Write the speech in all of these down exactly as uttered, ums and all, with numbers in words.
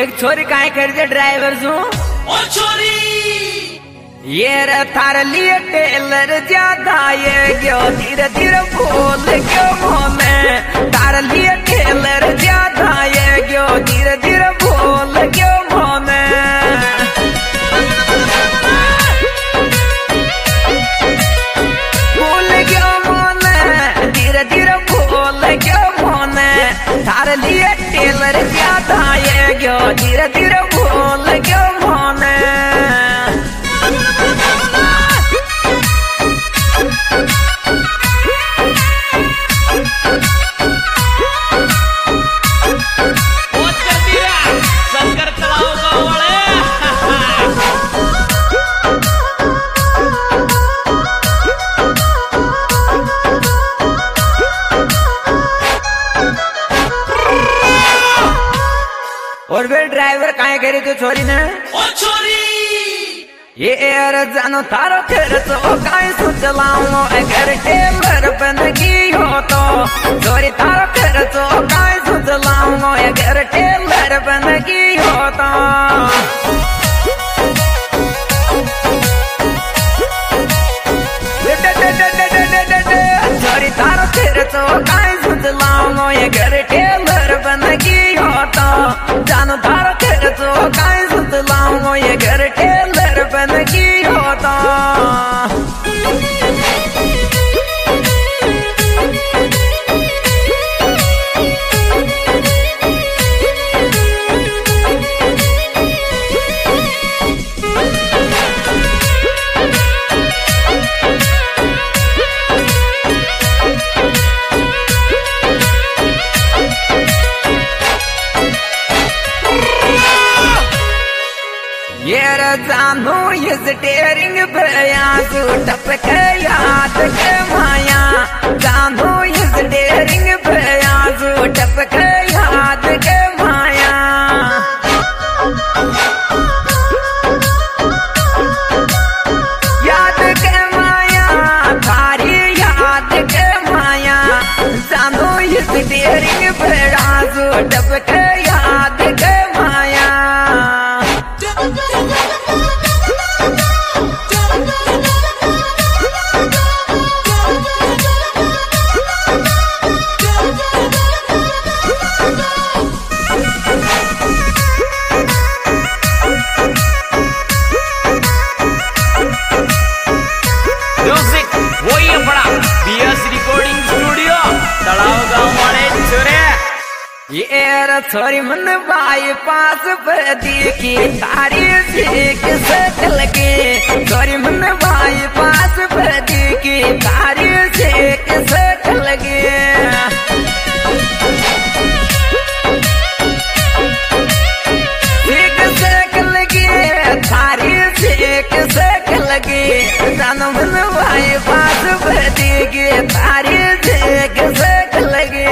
एक छोरी काय कर दे ड्राइवर जो ओ छोरी ये रे थार लिए टेलर ज्यादा ये क्यों धीरे धीरे बोल क्यों मोने थार लिए टेलर ज्यादा ये क्यों धीरे धीरे बोल क्यों मोने बोल क्यों मोने धीरे धीरे बोल क्यों मोने थार लिए टेलर ज्यादा ये क्यों धीरे धीरे बोल क्यों मोने और वे ड्राइवर काहे करे तो छोरी ने ओ छोरी ये एर जानो थारो कर तो काहे सो चलाऊं अगर टेलर बंदगी हो तो छोरी थारो कर तो काहे सो चलाऊं अगर टेलर बंदगी हो तो छोरी थारो कर तो काहे सो चलाऊं अगर टेलर बंदगी हो तो जानो थारो कर तो काहे सो चलाऊं ये घर टेलर बंदगी हो तो ये जानो ये स्टेरिंग भया टपक याद के माया जानो ये स्टेरिंग भया टपक याद के माया याद के माया थारी याद के माया जानो ये स्टेरिंग भया टपक याद के माया ये छोरी मन बाई पास पदी की तारी सीख सकल के छोरी मन बाई पास पदी की तारी सीख सकल के सीख सकल के तारी सीख सकल के जानो मन बाई पास पदी की तारी सीख सकल के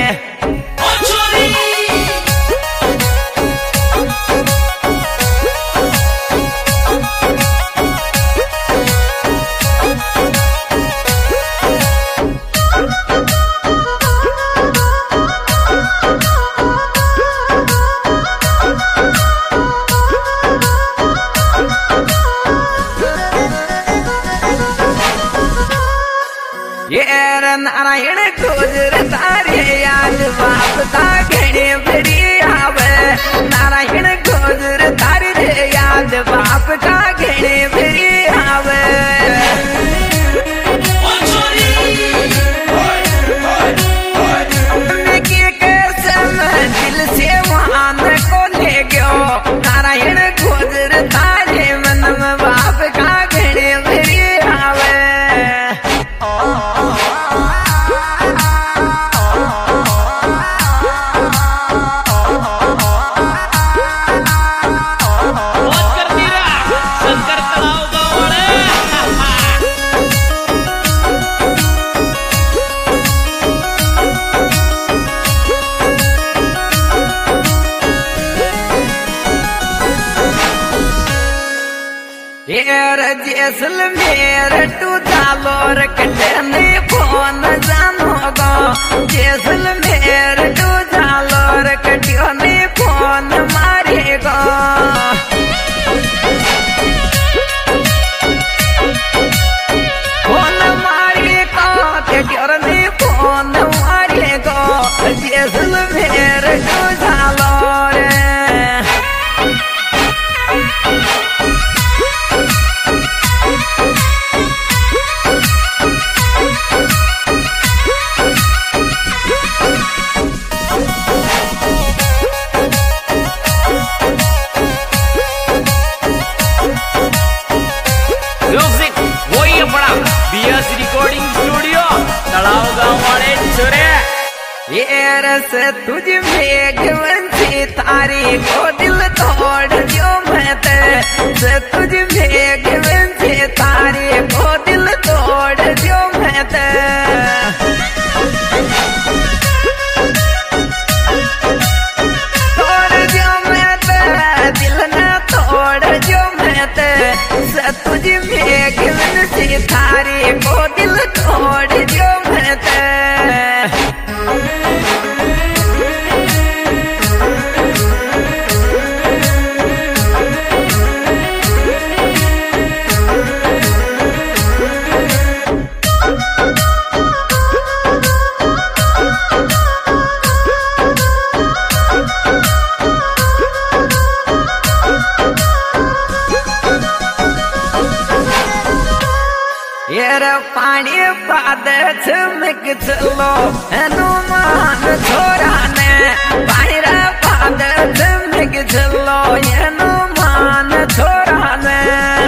नारायण गुजर तारे याद बाप का घड़े बड़ी आवे नारायण गुजर तारे याद बाप का घड़े बड़ी आवे दिल से मान को ले गयो नारायण गुजर तारे मन में बाप का घड़े बड़ी आवे शंकर यार जैसलमेर टू जालोर कटने फोन जानोगा जैसलमेर टू जालोर कटने फोन मारेगा फोन मारेगा कटने फोन मारेगा जैसलमेर टू जालोर से तुझ मेघवंशी तारी को दिल तोड़ जो मैं ते से तुझ मेघवंशी तारी को दिल तोड़ जो मैं ते तोड़ जो मैं ते दिल न तोड़ जो मैं ते से तुझ मेघवंशी तारी को दिल तोड़ जो मैं ते पानी पाद चमक चलो हनुमान छोरा ने पानी पाद चमक चलो हनुमान छोरा ने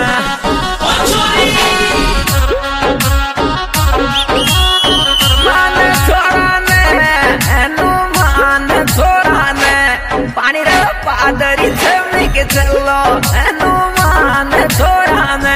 मान छोरा ने हनुमान छोरा ने पानी पादरी चमक चलो हनुमान छोरा ने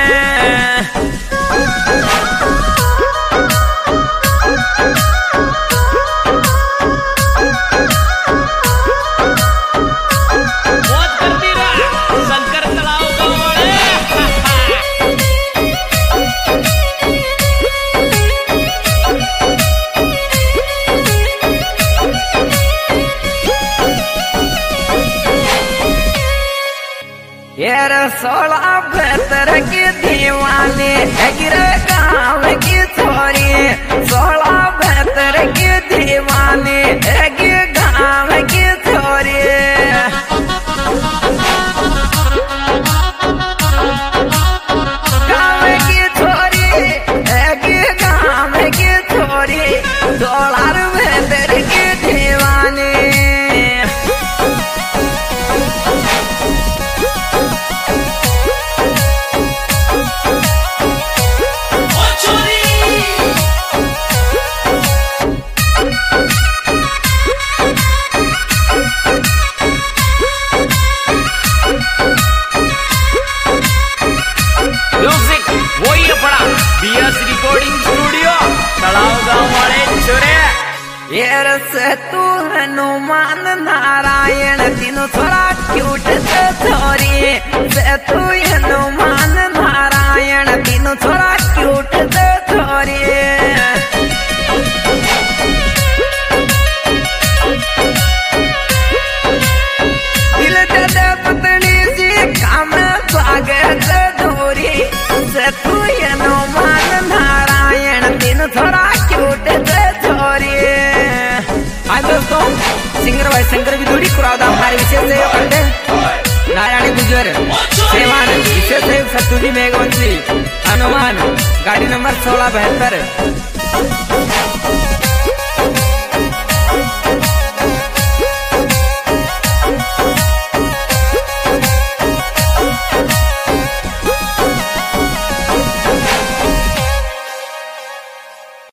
यार सोलह बहत्तर के दीवाने गिर गाँव की छोरी सोलह बहत्तर के दीवाने गिर गाँव की छोरी गाँव की छोरी गिर गाँव की छोरी सोलह बहत्तर के दीवाने यार से तू हनुमान नारायण तीनों थोड़ा क्यूट से छोरी से तू हनुमान नारायण तीनों थोड़ा क्यूट से छोरी दिल दे पतली सी काम स्वागत धोरी से तू हनुमान नारायण तीनों थोड़ा क्यूट से छोरी। आज दोस्तों सिंगर भाई शंकर भी थोड़ी कुरादा हमारे विशेष सहयोग करते हैं नारायणी गुजर सेवान विशेष सहयोग सतुजी मेघवंशी हनुमान गाड़ी नंबर सोलह बहत्तर।